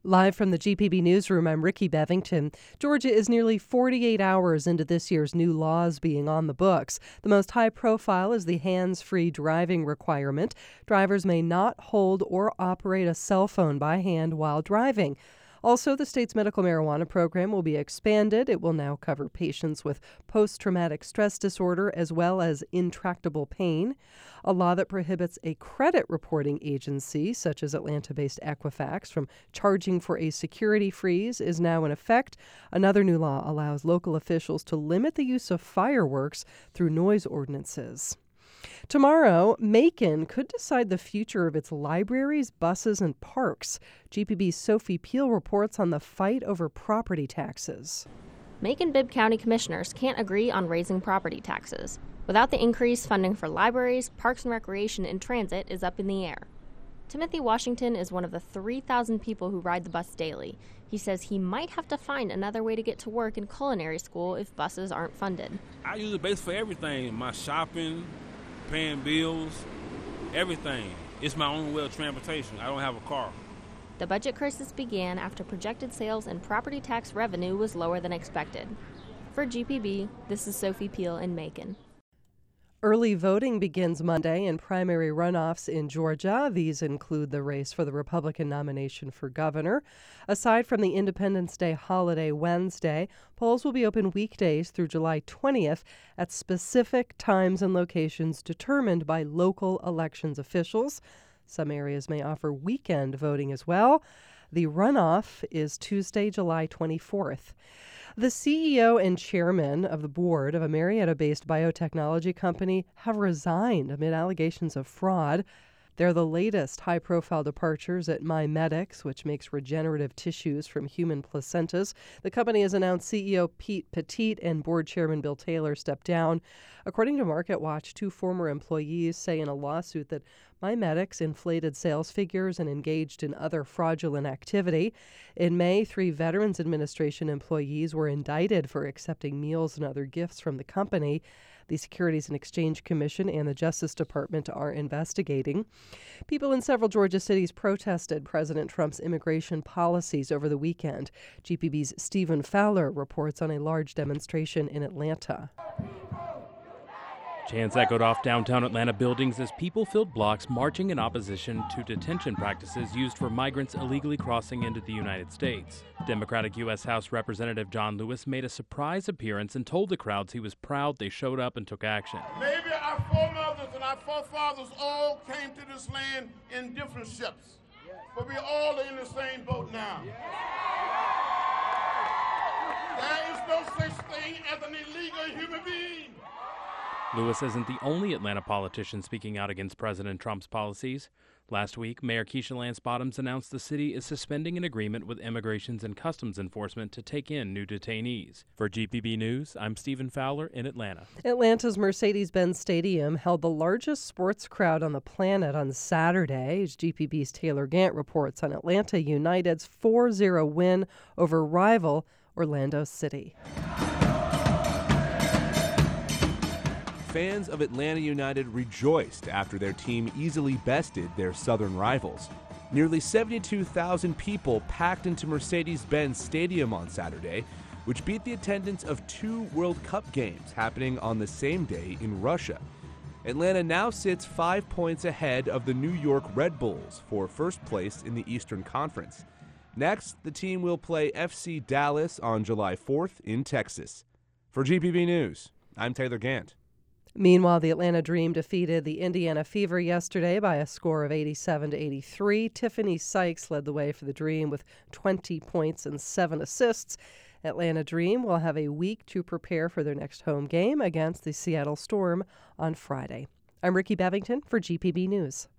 Live from the GPB Newsroom, I'm Ricky Bevington. Georgia is nearly 48 hours into this year's new laws being on the books. The most high profile is the hands-free driving requirement. Drivers may not hold or operate a cell phone by hand while driving. Also, the state's medical marijuana program will be expanded. It will now cover patients with post-traumatic stress disorder as well as intractable pain. A law that prohibits a credit reporting agency, such as Atlanta-based Equifax, from charging for a security freeze is now in effect. Another new law allows local officials to limit the use of fireworks through noise ordinances. Tomorrow, Macon could decide the future of its libraries, buses, and parks. GPB's Sophie Peel reports on the fight over property taxes. Macon-Bibb County commissioners can't agree on raising property taxes. Without the increase, funding for libraries, parks and recreation, and transit is up in the air. Timothy Washington is one of the 3,000 people who ride the bus daily. He says he might have to find another way to get to work in culinary school if buses aren't funded. I use the base for everything, my shopping, paying bills, everything. It's my own way of transportation. I don't have a car. The budget crisis began after projected sales and property tax revenue was lower than expected. For GPB, this is Sophie Peel in Macon. Early voting begins Monday in primary runoffs in Georgia. These include the race for the Republican nomination for governor. Aside from the Independence Day holiday Wednesday, polls will be open weekdays through July 20th at specific times and locations determined by local elections officials. Some areas may offer weekend voting as well. The runoff is Tuesday, July 24th. The CEO and chairman of the board of a Marietta-based biotechnology company have resigned amid allegations of fraud. They're the latest high-profile departures at MiMedx, which makes regenerative tissues from human placentas. The company has announced CEO Pete Petit and board chairman Bill Taylor stepped down. According to MarketWatch, two former employees say in a lawsuit that MiMedx inflated sales figures and engaged in other fraudulent activity. In May, 3 Veterans Administration employees were indicted for accepting meals and other gifts from the company. The Securities and Exchange Commission and the Justice Department are investigating. People in several Georgia cities protested President Trump's immigration policies over the weekend. GPB's Stephen Fowler reports on a large demonstration in Atlanta. Chants echoed off downtown Atlanta buildings as people filled blocks marching in opposition to detention practices used for migrants illegally crossing into the United States. Democratic U.S. House Representative John Lewis made a surprise appearance and told the crowds he was proud they showed up and took action. Maybe our foremothers and our forefathers all came to this land in different ships, but we all are in the same boat now. There is no such thing as an illegal human being. Lewis isn't the only Atlanta politician speaking out against President Trump's policies. Last week, Mayor Keisha Lance Bottoms announced the city is suspending an agreement with Immigrations and Customs Enforcement to take in new detainees. For GPB News, I'm Stephen Fowler in Atlanta. Atlanta's Mercedes-Benz Stadium held the largest sports crowd on the planet on Saturday. GPB's Taylor Gant reports on Atlanta United's 4-0 win over rival Orlando City. Fans of Atlanta United rejoiced after their team easily bested their southern rivals. Nearly 72,000 people packed into Mercedes-Benz Stadium on Saturday, which beat the attendance of 2 World Cup games happening on the same day in Russia. Atlanta now sits 5 points ahead of the New York Red Bulls for first place in the Eastern Conference. Next, the team will play FC Dallas on July 4th in Texas. For GPB News, I'm Taylor Gant. Meanwhile, the Atlanta Dream defeated the Indiana Fever yesterday by a score of 87-83. Tiffany Sykes led the way for the Dream with 20 points and 7 assists. Atlanta Dream will have a week to prepare for their next home game against the Seattle Storm on Friday. I'm Ricky Bevington for GPB News.